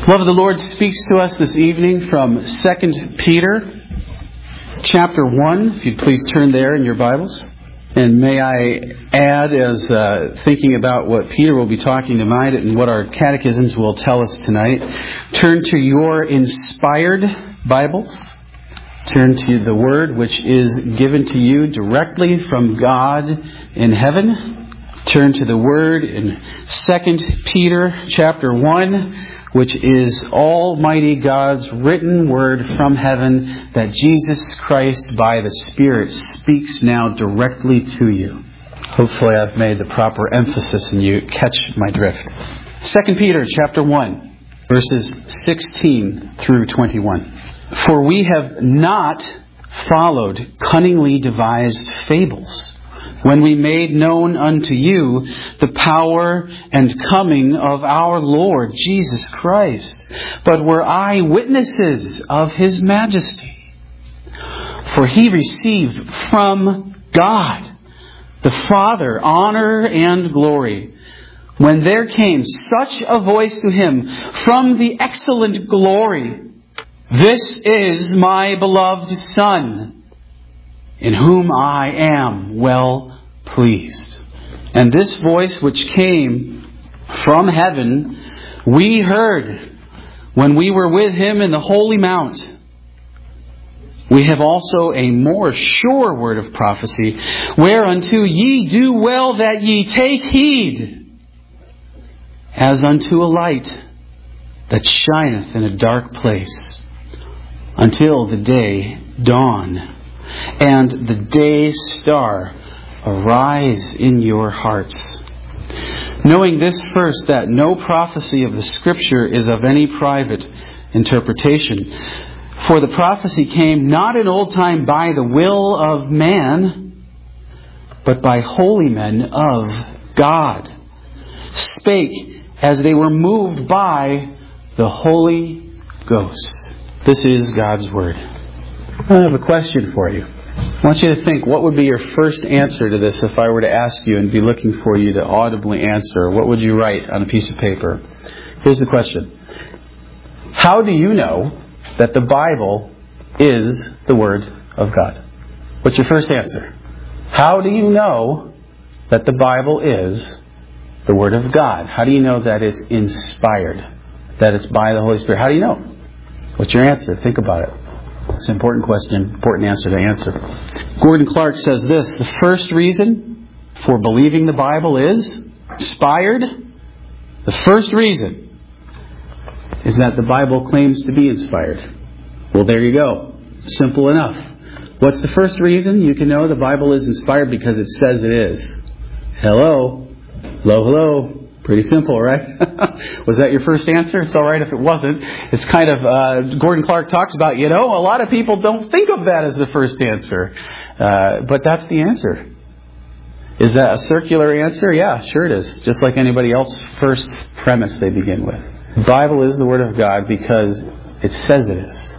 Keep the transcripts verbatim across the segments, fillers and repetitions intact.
Love of the Lord speaks to us this evening from Second Peter chapter one. If you'd please turn there in your Bibles. And may I add, as uh, thinking about what Peter will be talking tonight and what our catechisms will tell us tonight, turn to your inspired Bibles. Turn to the Word which is given to you directly from God in heaven. Turn to the Word in Second Peter chapter one, which is Almighty God's written Word from heaven that Jesus Christ by the Spirit speaks now directly to you. Hopefully I've made the proper emphasis and you catch my drift. Second Peter chapter one, verses sixteen through twenty-one. For we have not followed cunningly devised fables, when we made known unto you the power and coming of our Lord Jesus Christ, but were eyewitnesses of His majesty. For He received from God the Father honor and glory, when there came such a voice to Him from the excellent glory, This is my beloved Son, in whom I am well pleased. And this voice which came from heaven, we heard when we were with Him in the holy mount. We have also a more sure word of prophecy, whereunto ye do well that ye take heed, as unto a light that shineth in a dark place, until the day dawn, and the day star arise in your hearts. Knowing this first, that no prophecy of the Scripture is of any private interpretation. For the prophecy came not in old time by the will of man, but by holy men of God, spake as they were moved by the Holy Ghost. This is God's Word. I have a question for you. I want you to think, what would be your first answer to this if I were to ask you and be looking for you to audibly answer? What would you write on a piece of paper? Here's the question. How do you know that the Bible is the Word of God? What's your first answer? How do you know that the Bible is the Word of God? How do you know that it's inspired? That it's by the Holy Spirit? How do you know? What's your answer? Think about it. It's an important question, important answer to answer. Gordon Clark says this: the first reason for believing the Bible is inspired, the first reason is that the Bible claims to be inspired. Well, there you go. Simple enough. What's the first reason you can know the Bible is inspired? Because it says it is. Hello? Hello, hello. Pretty simple, right? Was that your first answer? It's all right if it wasn't. It's kind of, uh, Gordon Clark talks about, you know, a lot of people don't think of that as the first answer. Uh, but that's the answer. Is that a circular answer? Yeah, sure it is. Just like anybody else's first premise they begin with. The Bible is the Word of God because it says it is.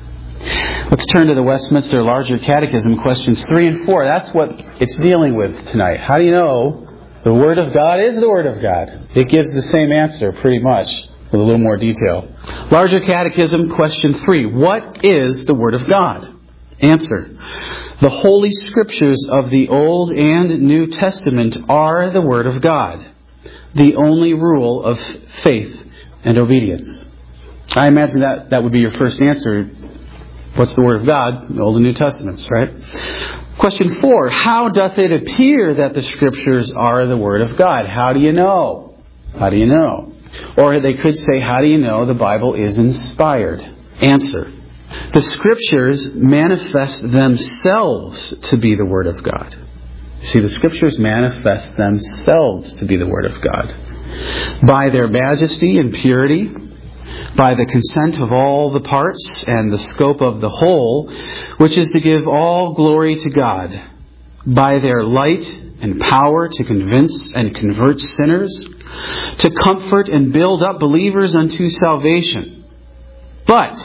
Let's turn to the Westminster Larger Catechism, questions three and four. That's what it's dealing with tonight. How do you know the Word of God is the Word of God? It gives the same answer pretty much with a little more detail. Larger Catechism, question three. What is the Word of God? Answer. The Holy Scriptures of the Old and New Testament are the Word of God, the only rule of faith and obedience. I imagine that that would be your first answer. What's the Word of God? The Old and New Testaments, right? Question four. How doth it appear that the Scriptures are the Word of God? How do you know? How do you know? Or they could say, how do you know the Bible is inspired? Answer. The Scriptures manifest themselves to be the Word of God. See, the Scriptures manifest themselves to be the Word of God. By their majesty and purity, by the consent of all the parts and the scope of the whole, which is to give all glory to God, by their light and power to convince and convert sinners, to comfort and build up believers unto salvation. But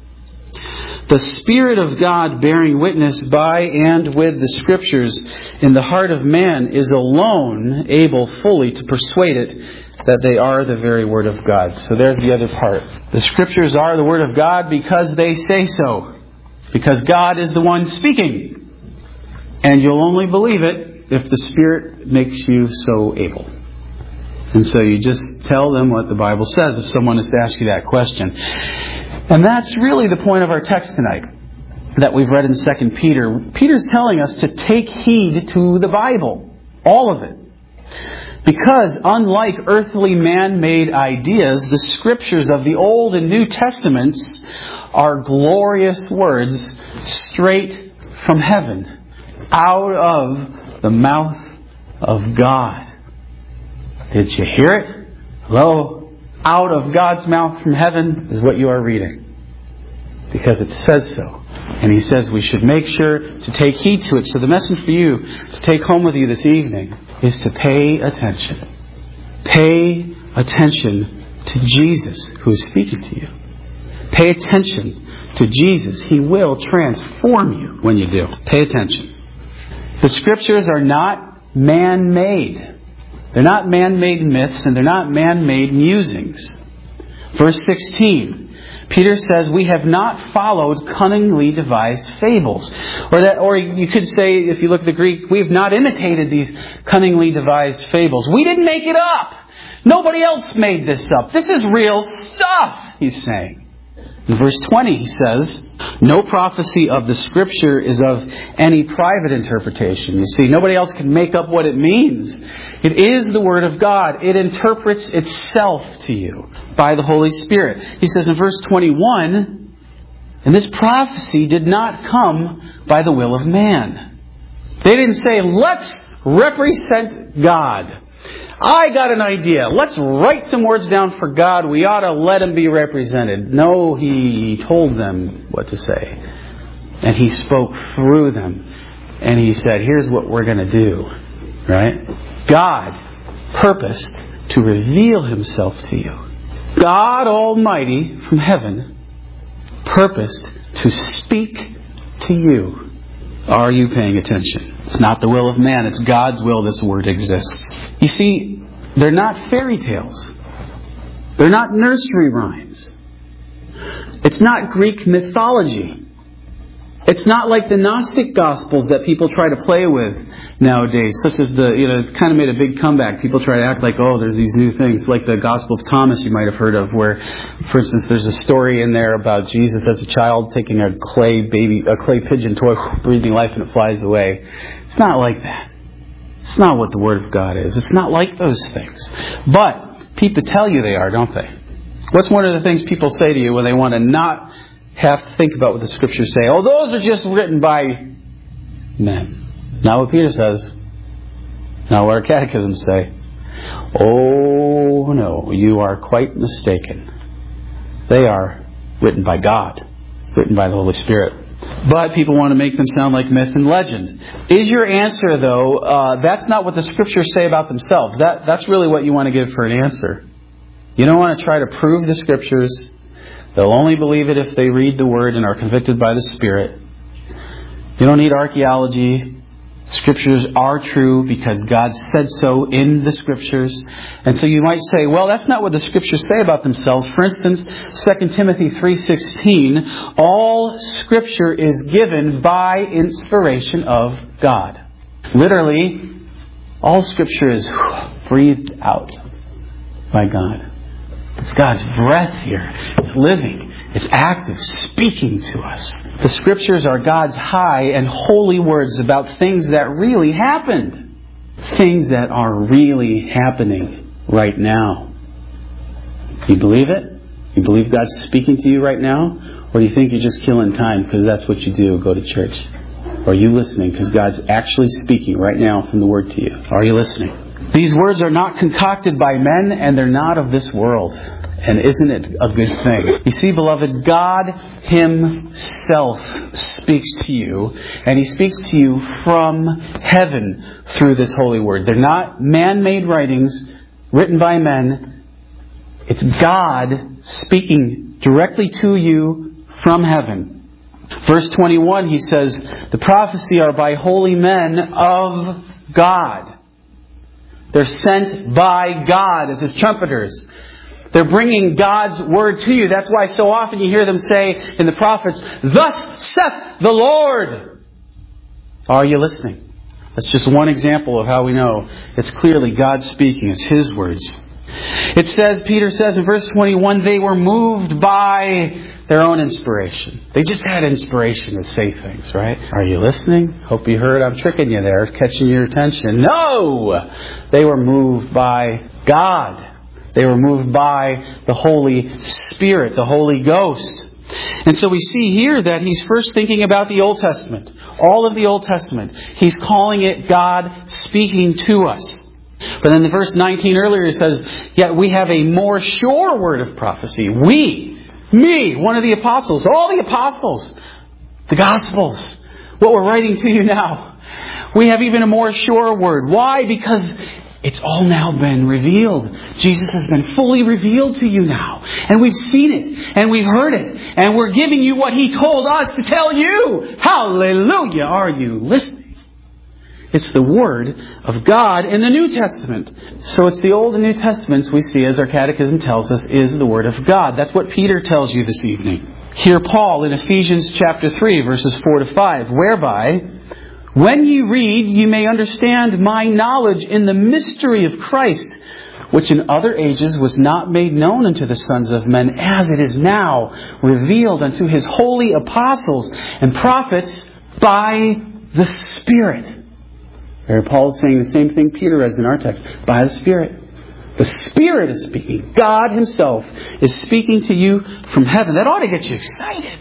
the Spirit of God bearing witness by and with the Scriptures in the heart of man is alone able fully to persuade it that they are the very Word of God. So there's the other part. The Scriptures are the Word of God because they say so. Because God is the one speaking. And you'll only believe it if the Spirit makes you so able. And so you just tell them what the Bible says if someone is to ask you that question. And that's really the point of our text tonight that we've read in Second Peter. Peter's telling us to take heed to the Bible. All of it. Because unlike earthly man-made ideas, the Scriptures of the Old and New Testaments are glorious words straight from heaven, out of the mouth of God. Did you hear it? Hello? Out of God's mouth from heaven is what you are reading. Because it says so. And he says we should make sure to take heed to it. So the message for you to take home with you this evening is to pay attention. Pay attention to Jesus who is speaking to you. Pay attention to Jesus. He will transform you when you do. Pay attention. The Scriptures are not man-made. They're not man-made myths and they're not man-made musings. Verse sixteen, Peter says, we have not followed cunningly devised fables. Or that, or you could say, if you look at the Greek, we have not imitated these cunningly devised fables. We didn't make it up. Nobody else made this up. This is real stuff, he's saying. In verse twenty, he says, no prophecy of the Scripture is of any private interpretation. You see, nobody else can make up what it means. It is the Word of God. It interprets itself to you by the Holy Spirit. He says in verse twenty-one, and this prophecy did not come by the will of man. They didn't say, let's represent God. I got an idea. Let's write some words down for God. We ought to let Him be represented. No, He told them what to say. And He spoke through them. And He said, here's what we're going to do. Right? God purposed to reveal Himself to you. God Almighty from heaven purposed to speak to you. Are you paying attention? It's not the will of man. It's God's will this Word exists. You see, they're not fairy tales. They're not nursery rhymes. It's not Greek mythology. It's not like the Gnostic Gospels that people try to play with nowadays, such as the, you know, kind of made a big comeback. People try to act like, oh, there's these new things, like the Gospel of Thomas you might have heard of, where, for instance, there's a story in there about Jesus as a child taking a clay baby, a clay pigeon toy, breathing life, and it flies away. It's not like that. It's not what the Word of God is. It's not like those things. But people tell you they are, don't they? What's one of the things people say to you when they want to not have to think about what the Scriptures say? Oh, those are just written by men. Not what Peter says. Not what our catechisms say. Oh, no, you are quite mistaken. They are written by God. Written by the Holy Spirit. But people want to make them sound like myth and legend. Is your answer, though, uh, that's not what the Scriptures say about themselves. That That's really what you want to give for an answer. You don't want to try to prove the Scriptures. They'll only believe it if they read the Word and are convicted by the Spirit. You don't need archaeology. Scriptures are true because God said so in the Scriptures. And so you might say, well, that's not what the Scriptures say about themselves. For instance, Second Timothy three sixteen, all Scripture is given by inspiration of God. Literally, all Scripture is breathed out by God. It's God's breath here. It's living. It's active, speaking to us. The Scriptures are God's high and holy words about things that really happened. Things that are really happening right now. You believe it? You believe God's speaking to you right now? Or do you think you're just killing time because that's what you do, go to church? Or are you listening because God's actually speaking right now from the Word to you? Are you listening? These words are not concocted by men and they're not of this world. And isn't it a good thing? You see, beloved, God Himself speaks to you. And He speaks to you from heaven through this holy word. They're not man-made writings written by men. It's God speaking directly to you from heaven. Verse twenty-one, he says, the prophecy are by holy men of God. They're sent by God as His trumpeters. They're bringing God's word to you. That's why so often you hear them say in the prophets, "Thus saith the Lord." Are you listening? That's just one example of how we know it's clearly God speaking. It's His words. It says, Peter says in verse twenty-one, they were moved by their own inspiration. They just had inspiration to say things, right? Are you listening? Hope you heard I'm tricking you there, catching your attention. No! They were moved by God. They were moved by the Holy Spirit, the Holy Ghost. And so we see here that he's first thinking about the Old Testament. All of the Old Testament. He's calling it God speaking to us. But then in verse nineteen earlier he says, yet we have a more sure word of prophecy. We, me, one of the apostles, all the apostles, the Gospels, what we're writing to you now. We have even a more sure word. Why? Because it's all now been revealed. Jesus has been fully revealed to you now. And we've seen it. And we've heard it. And we're giving you what He told us to tell you. Hallelujah! Are you listening? It's the Word of God in the New Testament. So it's the Old and New Testaments we see, as our catechism tells us, is the Word of God. That's what Peter tells you this evening. Hear Paul in Ephesians chapter three, verses four to five, whereby, when you read, you may understand my knowledge in the mystery of Christ, which in other ages was not made known unto the sons of men, as it is now revealed unto His holy apostles and prophets by the Spirit. There Paul is saying the same thing Peter has in our text. By the Spirit. The Spirit is speaking. God Himself is speaking to you from heaven. That ought to get you excited.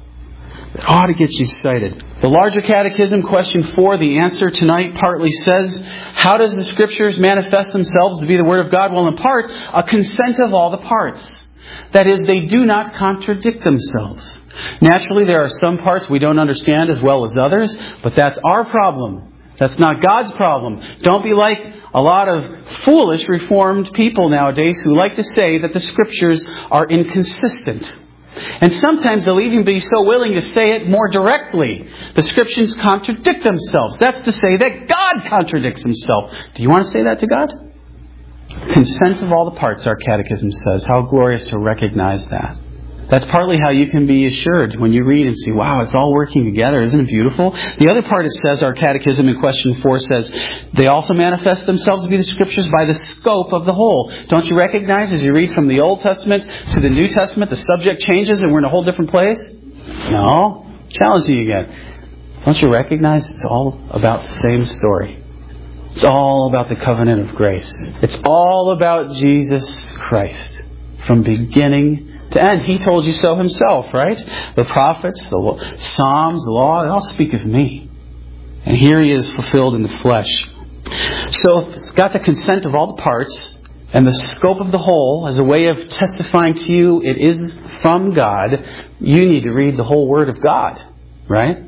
That ought to get you excited. The larger catechism, question four, the answer tonight partly says, how does the Scriptures manifest themselves to be the Word of God? Well, in part, a consent of all the parts. That is, they do not contradict themselves. Naturally, there are some parts we don't understand as well as others, but that's our problem. That's not God's problem. Don't be like a lot of foolish Reformed people nowadays who like to say that the Scriptures are inconsistent. And sometimes they'll even be so willing to say it more directly. The Scriptures contradict themselves. That's to say that God contradicts Himself. Do you want to say that to God? Consent of all the parts, our catechism says. How glorious to recognize that. That's partly how you can be assured when you read and see, wow, it's all working together. Isn't it beautiful? The other part it says, our catechism in question four says, they also manifest themselves to be the Scriptures by the scope of the whole. Don't you recognize as you read from the Old Testament to the New Testament, the subject changes and we're in a whole different place? No. Challenging you again. Don't you recognize it's all about the same story? It's all about the covenant of grace. It's all about Jesus Christ. From beginning to end. He told you so Himself, right? The prophets, the Psalms, the law, they all speak of me. And here He is fulfilled in the flesh. So if it's got the consent of all the parts and the scope of the whole as a way of testifying to you it is from God, you need to read the whole Word of God, right?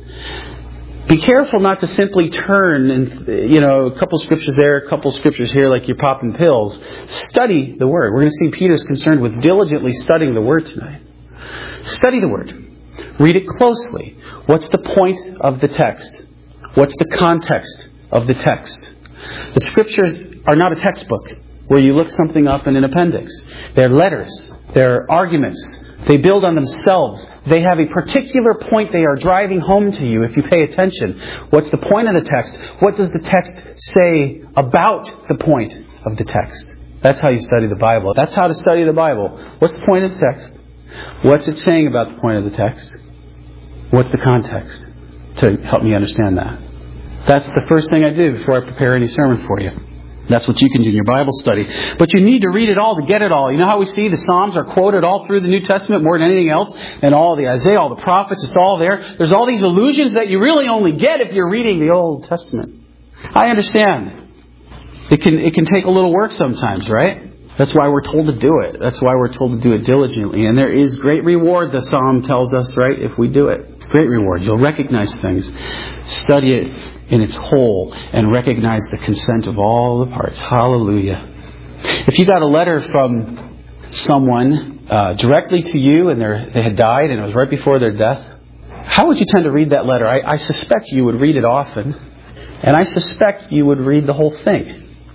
Be careful not to simply turn and, you know, a couple scriptures there, a couple scriptures here like you're popping pills. Study the Word. We're going to see Peter's concerned with diligently studying the Word tonight. Study the Word. Read it closely. What's the point of the text? What's the context of the text? The Scriptures are not a textbook where you look something up in an appendix. They're letters. They're arguments. They build on themselves. They have a particular point they are driving home to you if you pay attention. What's the point of the text? What does the text say about the point of the text? That's how you study the Bible. That's how to study the Bible. What's the point of the text? What's it saying about the point of the text? What's the context? To help me understand that. That's the first thing I do before I prepare any sermon for you. That's what you can do in your Bible study. But you need to read it all to get it all. You know how we see the Psalms are quoted all through the New Testament more than anything else? And all the Isaiah, all the prophets, it's all there. There's all these allusions that you really only get if you're reading the Old Testament. I understand. It can, it can take a little work sometimes, right? That's why we're told to do it. That's why we're told to do it diligently. And there is great reward, the Psalm tells us, right, if we do it. Great reward. You'll recognize things. Study it in its whole and recognize the consent of all the parts. Hallelujah. If you got a letter from someone uh, directly to you and they had died and it was right before their death, how would you tend to read that letter? I, I suspect you would read it often, and I suspect you would read the whole thing.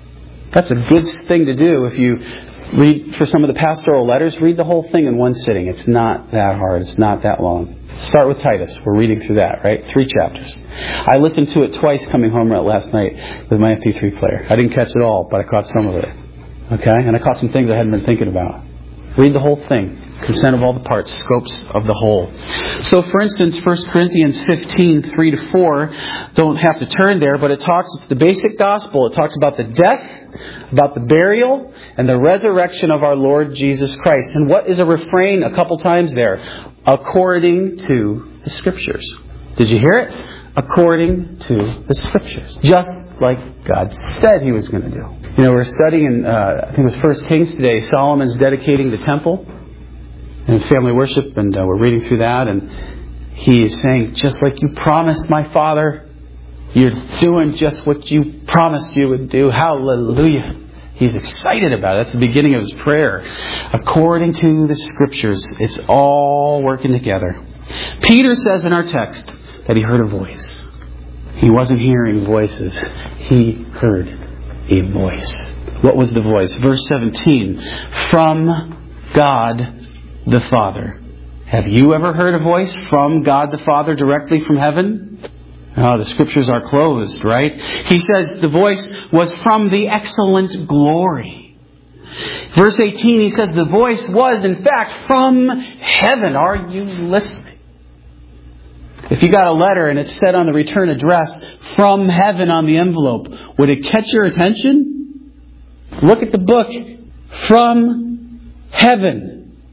That's a good thing to do. If you read for some of the pastoral letters, read the whole thing in one sitting. It's not that hard. It's not that long. Start with Titus. We're reading through that, right? Three chapters. I listened to it twice coming home last night with my M P three player. I didn't catch it all, but I caught some of it. Okay? And I caught some things I hadn't been thinking about. Read the whole thing. Consent of all the parts, scopes of the whole. So, for instance, First Corinthians fifteen, three to four, don't have to turn there, but it talks, the basic gospel, it talks about the death, about the burial, and the resurrection of our Lord Jesus Christ. And what is a refrain a couple times there? According to the Scriptures. Did you hear it? According to the Scriptures. Just like God said He was going to do. You know, we're studying in, uh, I think it was First Kings today, Solomon's dedicating the temple and family worship, and uh, we're reading through that, and he is saying, just like you promised my father, you're doing just what you promised you would do. Hallelujah. He's excited about it. That's the beginning of his prayer. According to the Scriptures, it's all working together. Peter says in our text that he heard a voice. He wasn't hearing voices. He heard a voice. What was the voice? Verse seventeen. From God the Father. Have you ever heard a voice from God the Father directly from heaven? Oh, the Scriptures are closed, right? He says the voice was from the excellent glory. Verse eighteen, he says the voice was, in fact, from heaven. Are you listening? If you got a letter and it said on the return address, from heaven on the envelope, would it catch your attention? Look at the book. From heaven.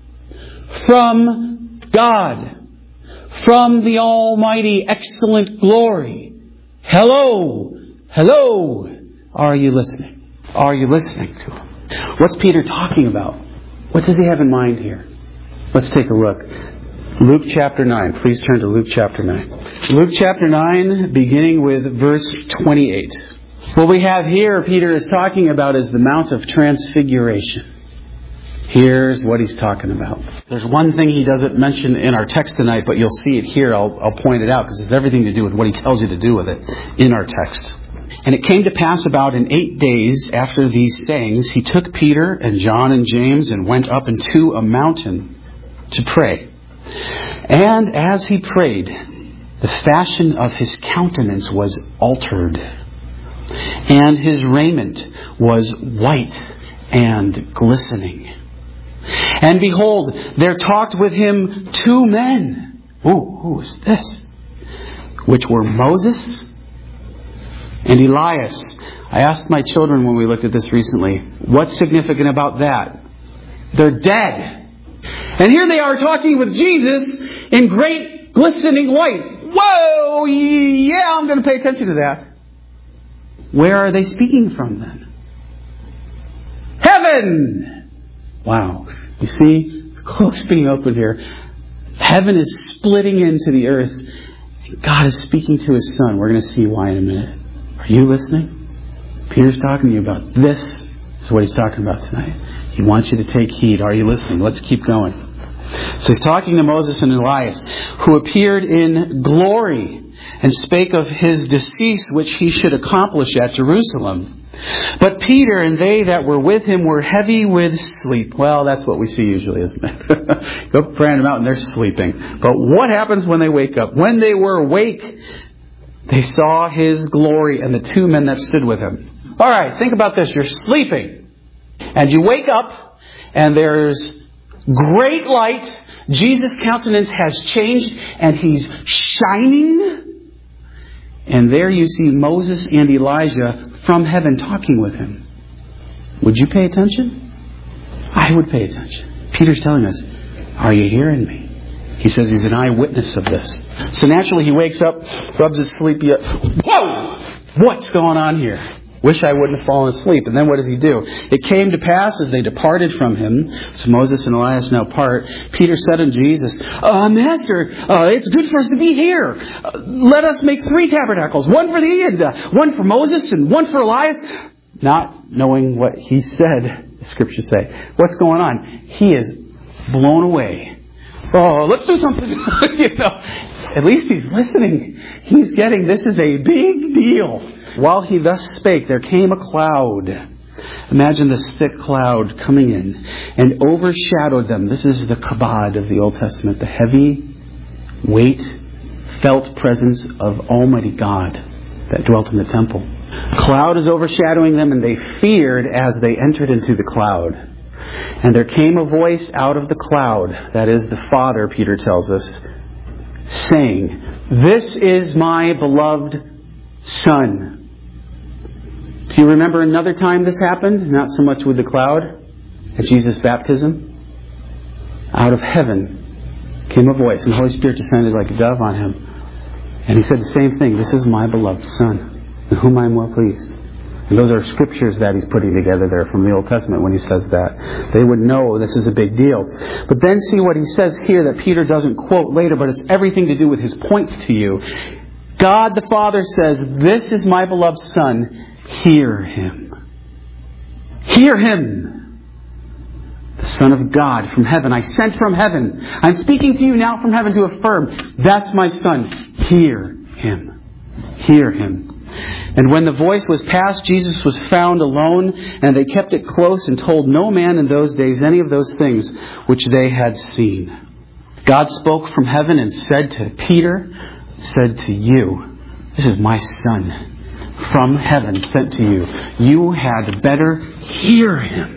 From God. From the almighty excellent glory. Hello. Hello. Are you listening? Are you listening to him? What's Peter talking about? What does he have in mind here? Let's take a look. Luke chapter nine. Please turn to Luke chapter nine. Luke chapter nine, beginning with verse twenty-eight. What we have here, Peter is talking about, is the Mount of Transfiguration. Here's what he's talking about. There's one thing he doesn't mention in our text tonight, but you'll see it here. I'll, I'll point it out because it's everything to do with what he tells you to do with it in our text. And it came to pass about in eight days after these sayings, he took Peter and John and James and went up into a mountain to pray. And as he prayed, the fashion of his countenance was altered, and his raiment was white and glistening. And behold, there talked with him two men. Ooh, who is this? Which were Moses and Elias. I asked my children when we looked at this recently, what's significant about that? They're dead. And here they are talking with Jesus in great glistening white. Whoa, yeah, I'm going to pay attention to that. Where are they speaking from then? Heaven! Wow. You see, the cloak's being opened here. Heaven is splitting into the earth. And God is speaking to His Son. We're going to see why in a minute. Are you listening? Peter's talking to you about this. This is what he's talking about tonight. He wants you to take heed. Are you listening? Let's keep going. So he's talking to Moses and Elias, who appeared in glory and spake of his decease, which he should accomplish at Jerusalem. But Peter and they that were with him were heavy with sleep. Well, that's what we see usually, isn't it? Go praying them out and they're sleeping. But what happens when they wake up? When they were awake, they saw his glory and the two men that stood with him. All right, think about this. You're sleeping. And you wake up and there's great light. Jesus' countenance has changed and He's shining. And there you see Moses and Elijah from heaven talking with Him. Would you pay attention? I would pay attention. Peter's telling us, are you hearing me? He says he's an eyewitness of this. So naturally he wakes up, rubs his sleepy. Whoa! What's going on here? Wish I wouldn't have fallen asleep. And then what does he do? It came to pass as they departed from him, so Moses and Elias now part, Peter said unto Jesus, uh, Master, uh, it's good for us to be here. Uh, let us make three tabernacles, one for thee, and uh, one for Moses, and one for Elias. Not knowing what he said, the Scriptures say. What's going on? He is blown away. Oh, let's do something. you know, at least he's listening. He's getting, this is a big deal. While he thus spake, there came a cloud, Imagine this thick cloud coming in and overshadowed them. This is the kabod of the Old Testament, the heavy weight, felt presence of Almighty God that dwelt in the temple. Cloud is overshadowing them, and they feared as they entered into the cloud. And there came a voice out of the cloud, that is the Father, Peter tells us, saying, "This is my beloved Son." Do you remember another time this happened? Not so much with the cloud, at Jesus' baptism. Out of heaven came a voice, and the Holy Spirit descended like a dove on him. And he said the same thing, "This is my beloved Son, in whom I am well pleased." And those are scriptures that he's putting together there from the Old Testament when he says that. They would know this is a big deal. But then see what he says here that Peter doesn't quote later, but it's everything to do with his points to you. God the Father says, "This is my beloved Son. Hear him." Hear him. The Son of God from heaven. I sent from heaven. I'm speaking to you now from heaven to affirm, that's my Son. Hear him. Hear him. And when the voice was past, Jesus was found alone, and they kept it close and told no man in those days any of those things which they had seen. God spoke from heaven and said to Peter, said to you, "This is my Son, from heaven sent to you. You had better hear him."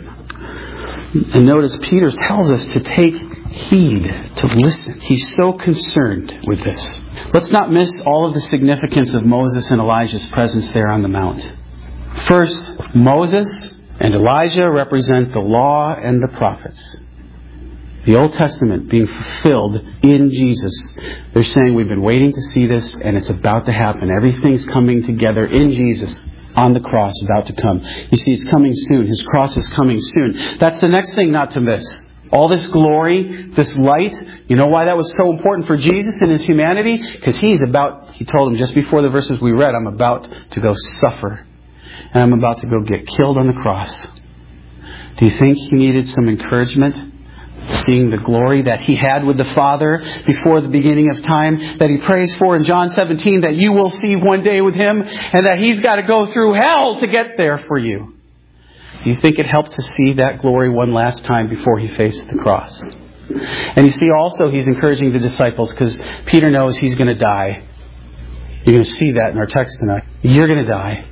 And notice Peter tells us to take heed, to listen. He's so concerned with this. Let's not miss all of the significance of Moses and Elijah's presence there on the mount. First, Moses and Elijah represent the law and the prophets. The Old Testament being fulfilled in Jesus. They're saying we've been waiting to see this, and it's about to happen. Everything's coming together in Jesus on the cross, about to come. You see, it's coming soon. His cross is coming soon. That's the next thing not to miss. All this glory, this light. You know why that was so important for Jesus in his humanity? Because he's about, he told him just before the verses we read, I'm about to go suffer. And I'm about to go get killed on the cross. Do you think he needed some encouragement? Seeing the glory that he had with the Father before the beginning of time, that he prays for in John seventeen, that you will see one day with him, and that he's got to go through hell to get there for you. Do you think it helped to see that glory one last time before he faced the cross? And you see also he's encouraging the disciples, because Peter knows he's going to die. You're going to see that in our text tonight. You're going to die.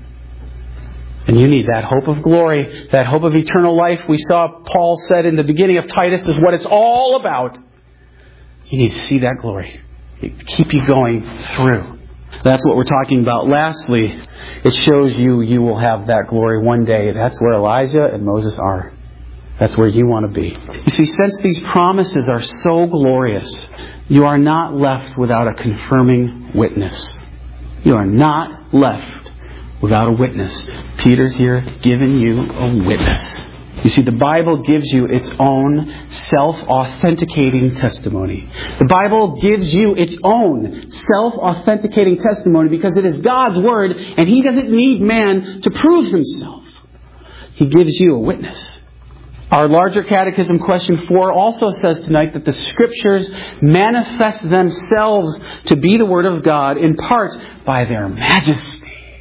And you need that hope of glory, that hope of eternal life. We saw Paul said in the beginning of Titus is what it's all about. You need to see that glory. Keep you going through. That's what we're talking about. Lastly, it shows you you will have that glory one day. That's where Elijah and Moses are. That's where you want to be. You see, since these promises are so glorious, you are not left without a confirming witness. You are not left without a witness. Peter's here giving you a witness. You see, the Bible gives you its own self-authenticating testimony. The Bible gives you its own self-authenticating testimony because it is God's Word and He doesn't need man to prove Himself. He gives you a witness. Our larger catechism question four also says tonight that the Scriptures manifest themselves to be the Word of God in part by their majesty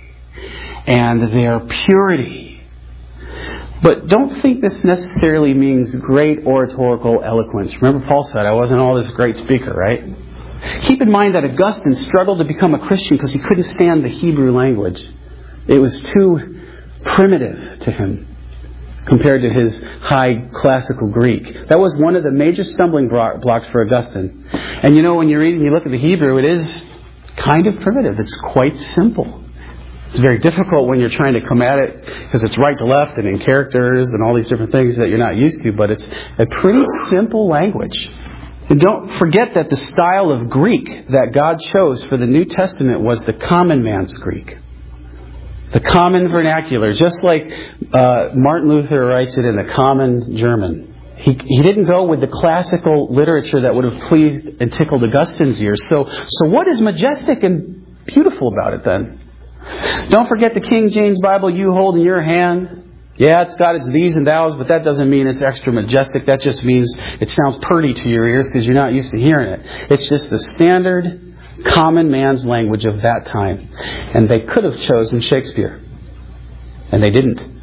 and their purity. But don't think this necessarily means great oratorical eloquence. Remember Paul said, I wasn't all this great speaker, right? Keep in mind that Augustine struggled to become a Christian because he couldn't stand the Hebrew language. It was too primitive to him compared to his high classical Greek. That was one of the major stumbling blocks for Augustine. And you know, when you read and you look at the Hebrew, it is kind of primitive. It's quite simple. It's very difficult when you're trying to come at it because it's right to left and in characters and all these different things that you're not used to, but it's a pretty simple language. And don't forget that the style of Greek that God chose for the New Testament was the common man's Greek. The common vernacular, just like uh, Martin Luther writes it in the common German. He, he didn't go with the classical literature that would have pleased and tickled Augustine's ears. So, so what is majestic and beautiful about it then? Don't forget the King James Bible you hold in your hand. Yeah, it's got its these and thous, but that doesn't mean it's extra majestic. That just means it sounds pretty to your ears because you're not used to hearing it. It's just the standard common man's language of that time. And they could have chosen Shakespeare. And they didn't.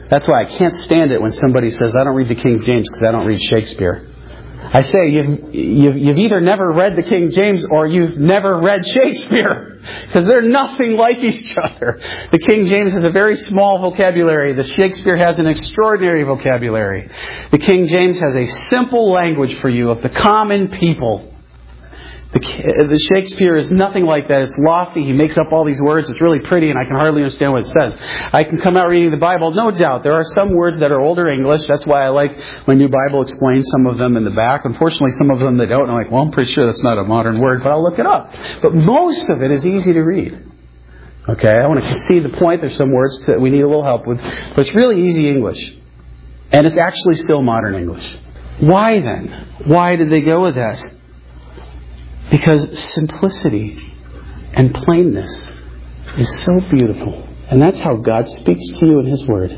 That's why I can't stand it when somebody says, I don't read the King James because I don't read Shakespeare. I say, you've, you've, you've either never read the King James or you've never read Shakespeare. Because they're nothing like each other. The King James has a very small vocabulary. The Shakespeare has an extraordinary vocabulary. The King James has a simple language for you of the common people. The, the Shakespeare is nothing like that. It's lofty. He makes up all these words. It's really pretty, and I can hardly understand what it says. I can come out reading the Bible, no doubt. There are some words that are older English. That's why I like my New Bible explains some of them in the back. Unfortunately, some of them they don't. And I'm like, well, I'm pretty sure that's not a modern word, but I'll look it up. But most of it is easy to read. Okay, I want to concede the point. There's some words that we need a little help with, but it's really easy English. And it's actually still modern English. Why then? Why did they go with that? Because simplicity and plainness is so beautiful. And that's how God speaks to you in His Word.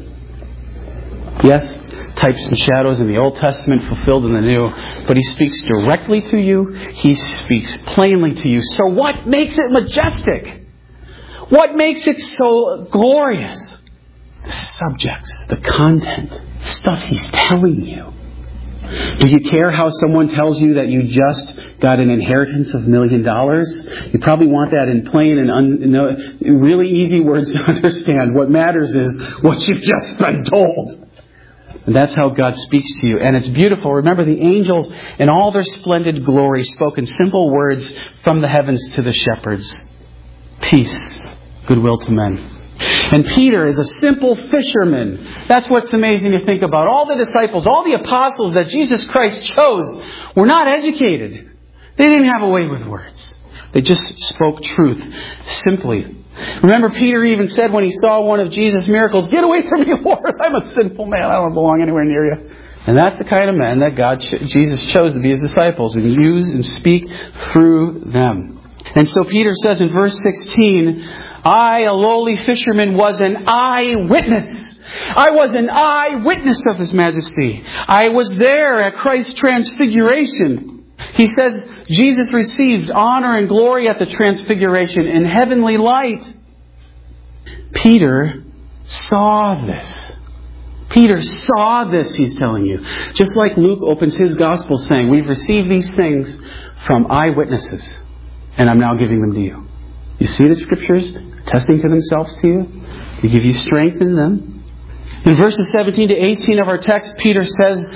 Yes, types and shadows in the Old Testament fulfilled in the New. But He speaks directly to you. He speaks plainly to you. So what makes it majestic? What makes it so glorious? The subjects, the content, stuff He's telling you. Do you care how someone tells you that you just got an inheritance of a million dollars? You probably want that in plain and un, no, really easy words to understand. What matters is what you've just been told. And that's how God speaks to you. And it's beautiful. Remember, the angels in all their splendid glory spoke in simple words from the heavens to the shepherds. Peace, goodwill to men. And Peter is a simple fisherman. That's what's amazing to think about. All the disciples, all the apostles that Jesus Christ chose were not educated. They didn't have a way with words. They just spoke truth simply. Remember, Peter even said when he saw one of Jesus' miracles, "Get away from me, Lord. I'm a sinful man. I don't belong anywhere near you." And that's the kind of men that God, Jesus chose to be His disciples and use and speak through them. And so Peter says in verse sixteen, I, a lowly fisherman, was an eyewitness. I was an eyewitness of His majesty. I was there at Christ's transfiguration. He says Jesus received honor and glory at the transfiguration in heavenly light. Peter saw this. Peter saw this, he's telling you. Just like Luke opens his gospel saying, we've received these things from eyewitnesses, and I'm now giving them to you. You see the Scriptures attesting to themselves to you, to give you strength in them. In verses seventeen to eighteen of our text, Peter says,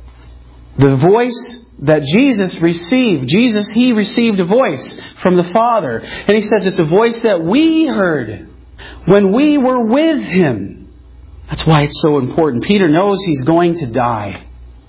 the voice that Jesus received, Jesus, He received a voice from the Father. And He says it's a voice that we heard when we were with Him. That's why it's so important. Peter knows he's going to die.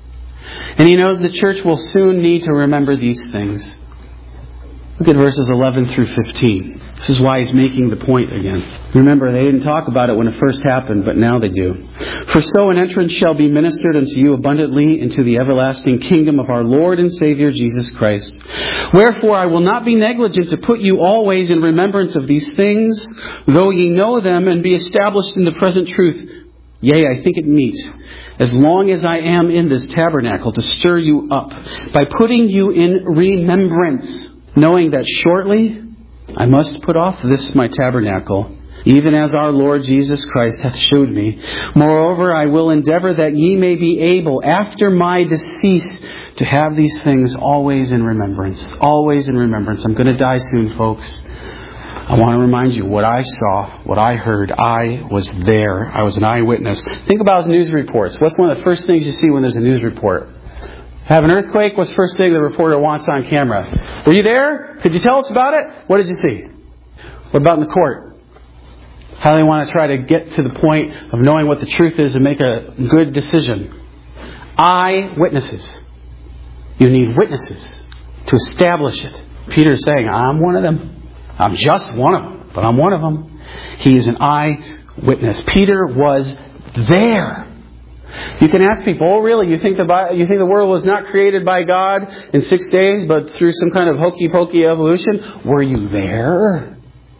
And he knows the church will soon need to remember these things. Look at verses eleven through fifteen. This is why he's making the point again. Remember, they didn't talk about it when it first happened, but now they do. For so an entrance shall be ministered unto you abundantly into the everlasting kingdom of our Lord and Savior Jesus Christ. Wherefore I will not be negligent to put you always in remembrance of these things, though ye know them and be established in the present truth. Yea, I think it meet, as long as I am in this tabernacle, to stir you up, by putting you in remembrance, knowing that shortly I must put off this my tabernacle, even as our Lord Jesus Christ hath shewed me. Moreover, I will endeavour that ye may be able, after my decease, to have these things always in remembrance. Always in remembrance. I'm going to die soon, folks. I want to remind you what I saw, what I heard. I was there. I was an eyewitness. Think about news reports. What's one of the first things you see when there's a news report? Have an earthquake? What's the first thing the reporter wants on camera? Were you there? Could you tell us about it? What did you see? What about in the court? How do they want to try to get to the point of knowing what the truth is and make a good decision? Eyewitnesses. You need witnesses to establish it. Peter's saying, I'm one of them. I'm just one of them, but I'm one of them. He is an eyewitness. Peter was there. You can ask people, oh really, you think the Bible, you think the world was not created by God in six days, but through some kind of hokey-pokey evolution? Were you there?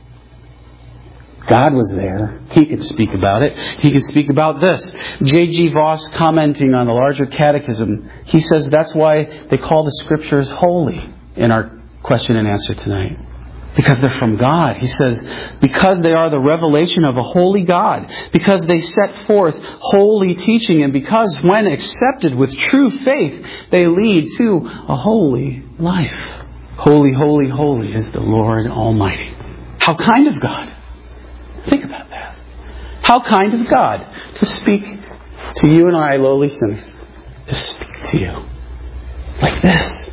God was there. He could speak about it. He could speak about this. J G Voss, commenting on the larger catechism, he says that's why they call the Scriptures holy in our question and answer tonight. Because they're from God. He says, because they are the revelation of a holy God. Because they set forth holy teaching. And because when accepted with true faith, they lead to a holy life. Holy, holy, holy is the Lord Almighty. How kind of God. Think about that. How kind of God to speak to you and I, lowly sinners. To speak to you. Like this.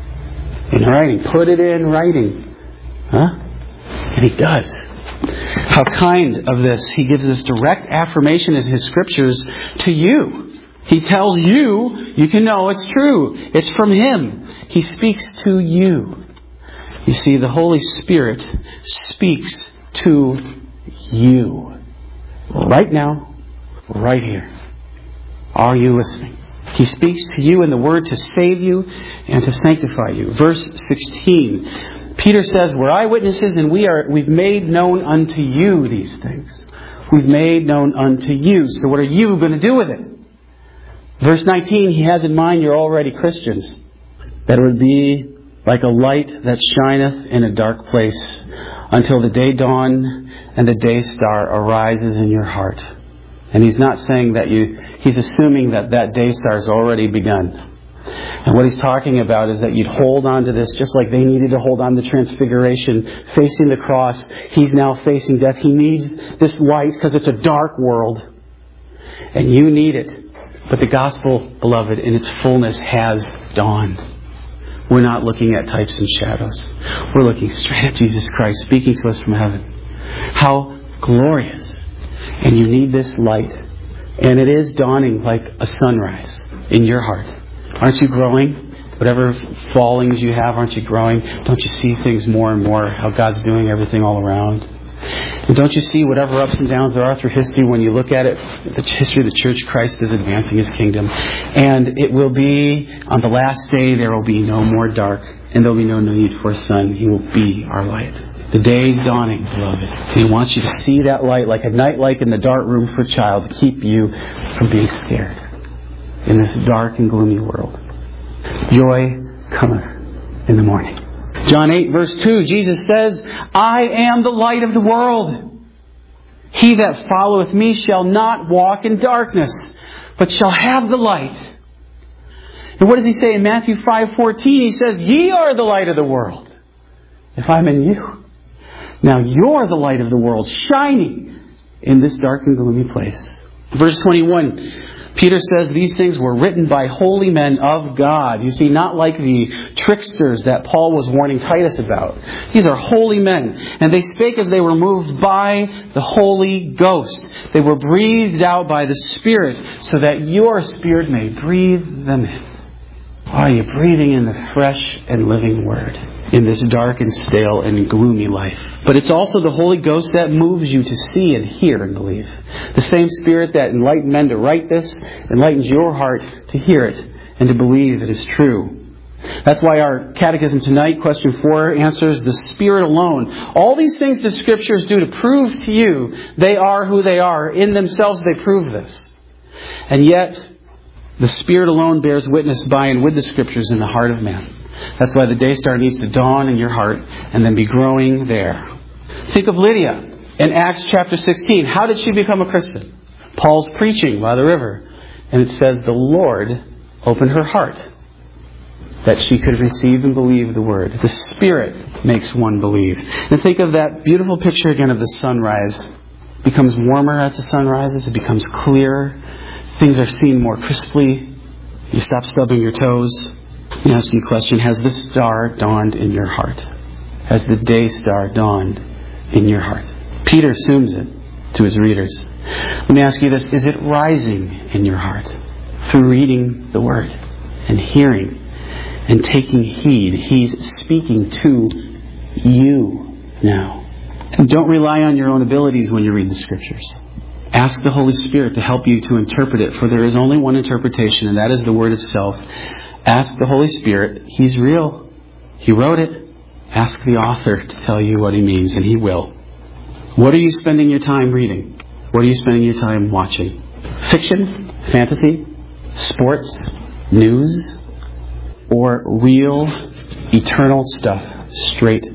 In writing. Put it in writing. Huh? And He does. How kind of this. He gives this direct affirmation in His Scriptures to you. He tells you, you can know it's true. It's from Him. He speaks to you. You see, the Holy Spirit speaks to you. Right now. Right here. Are you listening? He speaks to you in the Word to save you and to sanctify you. Verse sixteen. Peter says, we're eyewitnesses and we are, we've made known unto you these things. We've made known unto you. So what are you going to do with it? Verse nineteen, he has in mind you're already Christians. That it would be like a light that shineth in a dark place until the day dawn and the day star arises in your heart. And he's not saying that you, he's assuming that that day star has already begun. And what he's talking about is that you'd hold on to this just like they needed to hold on to the transfiguration, facing the cross. He's now facing death. He needs this light because it's a dark world. And you need it. But the gospel, beloved, in its fullness has dawned. We're not looking at types and shadows. We're looking straight at Jesus Christ speaking to us from heaven. How glorious. And you need this light. And it is dawning like a sunrise in your heart. Aren't you growing? Whatever fallings you have, aren't you growing? Don't you see things more and more, how God's doing everything all around? And don't you see whatever ups and downs there are through history, when you look at it, the history of the church, Christ is advancing His kingdom. And it will be, on the last day, there will be no more dark, and there will be no need for a sun. He will be our light. The day is dawning, beloved. He wants you to see that light like a night light in the dark room for a child to keep you from being scared in this dark and gloomy world. Joy cometh in the morning. John eight verse two, Jesus says, I am the light of the world. He that followeth me shall not walk in darkness, but shall have the light. And what does He say in Matthew five fourteen? He says, ye are the light of the world, if I'm in you. Now you're the light of the world, shining in this dark and gloomy place. Verse twenty-one, Peter says these things were written by holy men of God. You see, not like the tricksters that Paul was warning Titus about. These are holy men. And they spake as they were moved by the Holy Ghost. They were breathed out by the Spirit, so that your spirit may breathe them in. Are you breathing in the fresh and living Word in this dark and stale and gloomy life? But it's also the Holy Ghost that moves you to see and hear and believe. The same Spirit that enlightened men to write this enlightens your heart to hear it and to believe it is true. That's why our catechism tonight, question four, answers the Spirit alone. All these things the Scriptures do to prove to you they are who they are. In themselves they prove this. And yet, the Spirit alone bears witness by and with the Scriptures in the heart of man. That's why the day star needs to dawn in your heart and then be growing there. Think of Lydia in Acts chapter sixteen. How did she become a Christian? Paul's preaching by the river. And it says the Lord opened her heart that she could receive and believe the Word. The Spirit makes one believe. And think of that beautiful picture again of the sunrise. It becomes warmer as the sun rises. It becomes clearer. Things are seen more crisply. You stop stubbing your toes. Let me ask you a question. Has the star dawned in your heart? Has the day star dawned in your heart? Peter assumes it to his readers. Let me ask you this. Is it rising in your heart? Through reading the Word and hearing and taking heed. He's speaking to you now. And don't rely on your own abilities when you read the Scriptures. Ask the Holy Spirit to help you to interpret it, for there is only one interpretation, and that is the Word itself. Ask the Holy Spirit. He's real. He wrote it. Ask the author to tell you what He means, and He will. What are you spending your time reading? What are you spending your time watching? Fiction? Fantasy? Sports? News? Or real, eternal stuff straight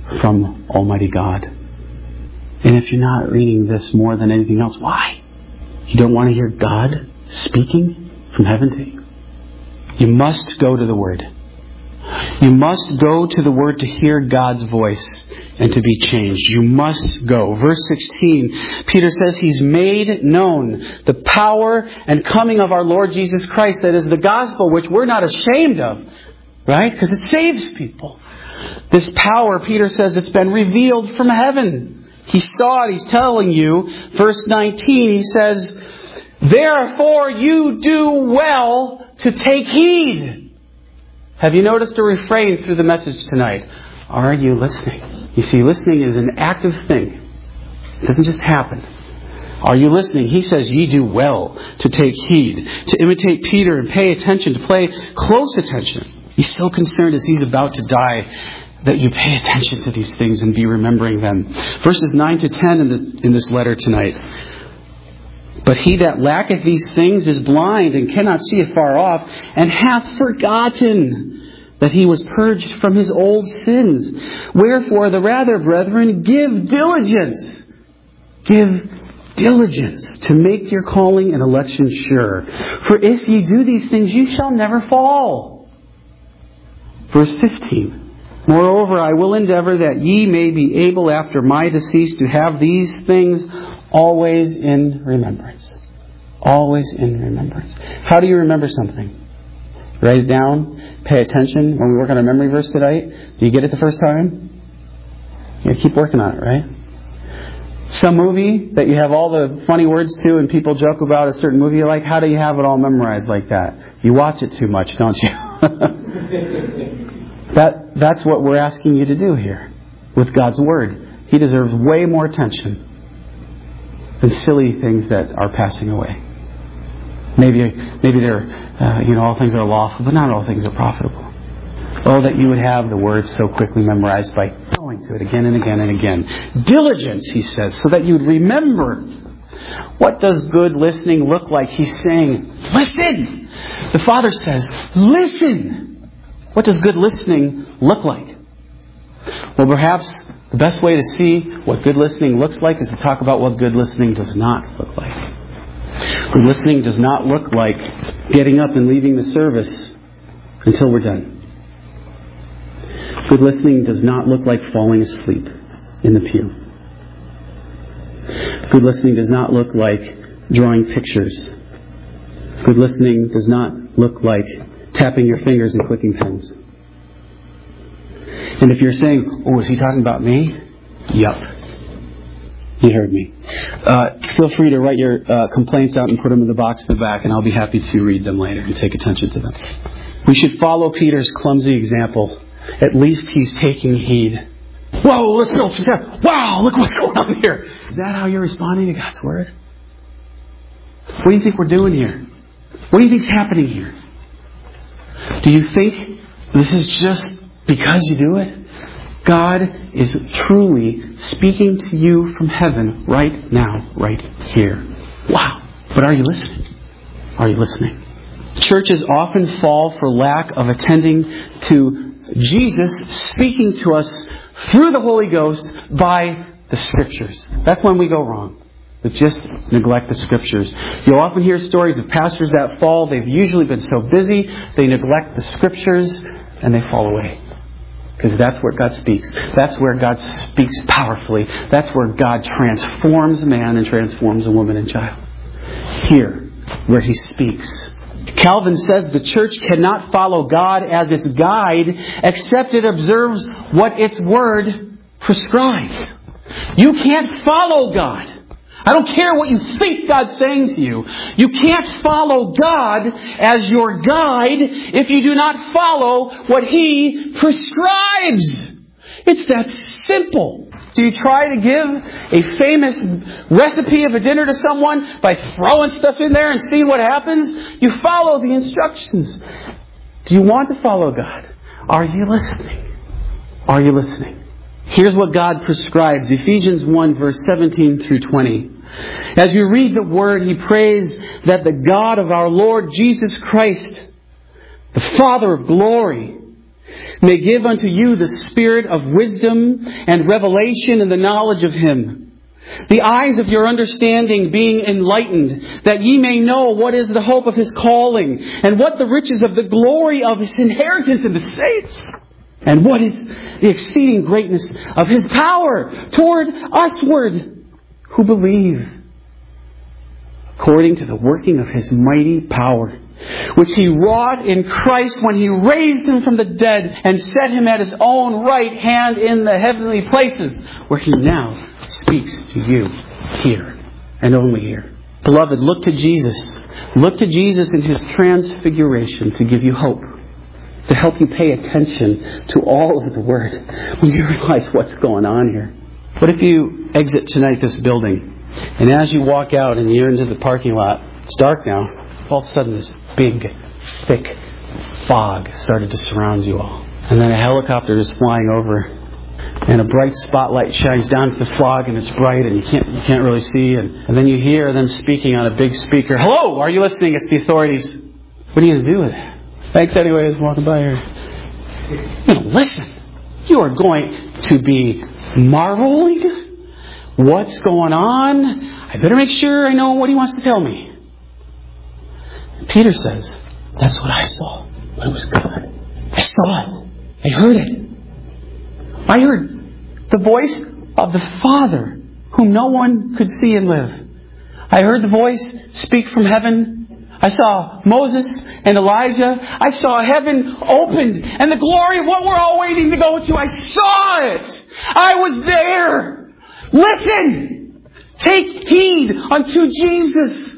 from Almighty God. And if you're not reading this more than anything else, why? You don't want to hear God speaking from heaven to you? You must go to the Word. You must go to the Word to hear God's voice and to be changed. You must go. Verse sixteen, Peter says He's made known the power and coming of our Lord Jesus Christ. That is the gospel, which we're not ashamed of, right? Because it saves people. This power, Peter says, it's been revealed from heaven. He saw it. He's telling you. Verse nineteen, he says, therefore you do well to take heed. Have you noticed a refrain through the message tonight? Are you listening? You see, listening is an active thing. It doesn't just happen. Are you listening? He says, ye do well to take heed, to imitate Peter and pay attention, to pay close attention. He's so concerned as he's about to die that you pay attention to these things and be remembering them. Verses nine to ten in, the, in this letter tonight. But he that lacketh these things is blind and cannot see afar off, and hath forgotten that he was purged from his old sins. Wherefore the rather, brethren, give diligence. Give diligence to make your calling and election sure. For if ye do these things, you shall never fall. Verse fifteen. Moreover, I will endeavor that ye may be able after my decease to have these things always in remembrance. Always in remembrance. How do you remember something? Write it down. Pay attention. When we work on a memory verse tonight, do you get it the first time? You keep working on it, right? Some movie that you have all the funny words to and people joke about a certain movie you like, how do you have it all memorized like that? You watch it too much, don't you? that That's what we're asking you to do here with God's Word. He deserves way more attention than silly things that are passing away. Maybe maybe they're, uh, you know, all things are lawful, but not all things are profitable. Oh, that you would have the words so quickly memorized by going to it again and again and again. Diligence, he says, so that you would remember. What does good listening look like? He's saying, listen! The Father says, listen! What does good listening look like? Well, perhaps the best way to see what good listening looks like is to talk about what good listening does not look like. Good listening does not look like getting up and leaving the service until we're done. Good listening does not look like falling asleep in the pew. Good listening does not look like drawing pictures. Good listening does not look like tapping your fingers and clicking pens. And if you're saying, oh, is he talking about me? Yup. You heard me. Uh, feel free to write your uh, complaints out and put them in the box in the back, and I'll be happy to read them later and take attention to them. We should follow Peter's clumsy example. At least he's taking heed. Whoa, let's go. Wow, look what's going on here. Is that how you're responding to God's Word? What do you think we're doing here? What do you think's happening here? Do you think this is just because you do it? God is truly speaking to you from heaven right now, right here. Wow. But are you listening? Are you listening? Churches often fall for lack of attending to Jesus speaking to us through the Holy Ghost by the Scriptures. That's when we go wrong. But just neglect the Scriptures. You'll often hear stories of pastors that fall. They've usually been so busy, they neglect the Scriptures and they fall away. Because that's where God speaks. That's where God speaks powerfully. That's where God transforms a man and transforms a woman and child. Here, where He speaks. Calvin says the church cannot follow God as its guide except it observes what its Word prescribes. You can't follow God. I don't care what you think God's saying to you. You can't follow God as your guide if you do not follow what He prescribes. It's that simple. Do you try to give a famous recipe of a dinner to someone by throwing stuff in there and seeing what happens? You follow the instructions. Do you want to follow God? Are you listening? Are you listening? Here's what God prescribes. Ephesians one, verse seventeen through twenty. As you read the Word, He prays that the God of our Lord Jesus Christ, the Father of glory, may give unto you the spirit of wisdom and revelation in the knowledge of Him, the eyes of your understanding being enlightened, that ye may know what is the hope of His calling, and what the riches of the glory of His inheritance in the saints, and what is the exceeding greatness of His power toward usward who believe, according to the working of His mighty power, which He wrought in Christ when He raised Him from the dead and set Him at His own right hand in the heavenly places, where He now speaks to you here and only here. Beloved, look to Jesus. Look to Jesus in His transfiguration to give you hope, to help you pay attention to all of the Word when you realize what's going on here. What if you exit tonight this building, and as you walk out and you're into the parking lot, it's dark now, all of a sudden this big, thick fog started to surround you all. And then a helicopter is flying over, and a bright spotlight shines down to the fog, and it's bright, and you can't you can't really see. And, and then you hear them speaking on a big speaker. Hello, are you listening? It's the authorities. What are you going to do with it? Thanks anyways, walking by here. You know, listen. You are going to be marveling. What's going on? I better make sure I know what He wants to tell me. Peter says, that's what I saw when it was God. I saw it. I heard it. I heard the voice of the Father, whom no one could see and live. I heard the voice speak from heaven. I saw Moses and Elijah. I saw heaven opened and the glory of what we're all waiting to go to. I saw it. I was there. Listen. Take heed unto Jesus.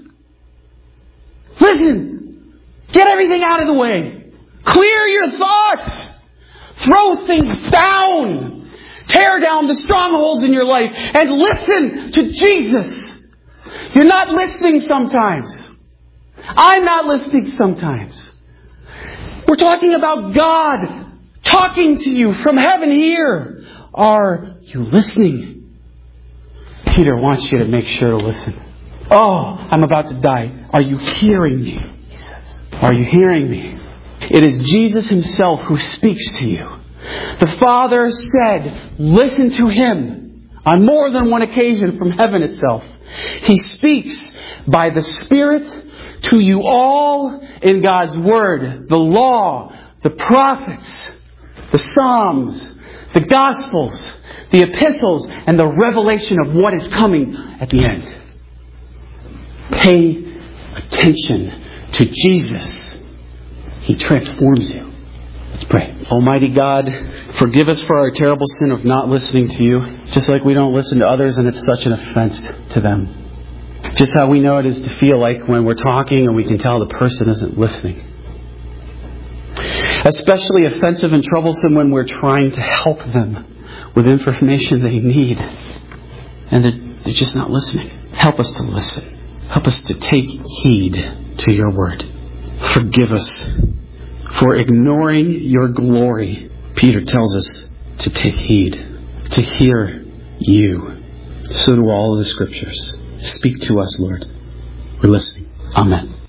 Listen. Get everything out of the way. Clear your thoughts. Throw things down. Tear down the strongholds in your life and listen to Jesus. You're not listening sometimes. I'm not listening sometimes. We're talking about God talking to you from heaven here. Are you listening? Peter wants you to make sure to listen. Oh, I'm about to die. Are you hearing me? He says. Are you hearing me? It is Jesus Himself who speaks to you. The Father said, listen to Him on more than one occasion from heaven itself. He speaks by the Spirit to you all in God's Word, the law, the prophets, the Psalms, the Gospels, the epistles, and the revelation of what is coming at the end. Pay attention to Jesus. He transforms you. Let's pray. Almighty God, forgive us for our terrible sin of not listening to You, just like we don't listen to others and it's such an offense to them. Just how we know it is to feel like when we're talking and we can tell the person isn't listening. Especially offensive and troublesome when we're trying to help them with information they need and they're, they're just not listening. Help us to listen. Help us to take heed to Your Word. Forgive us for ignoring Your glory. Peter tells us to take heed, to hear You. So do all of the Scriptures. Speak to us, Lord. We're listening. Amen.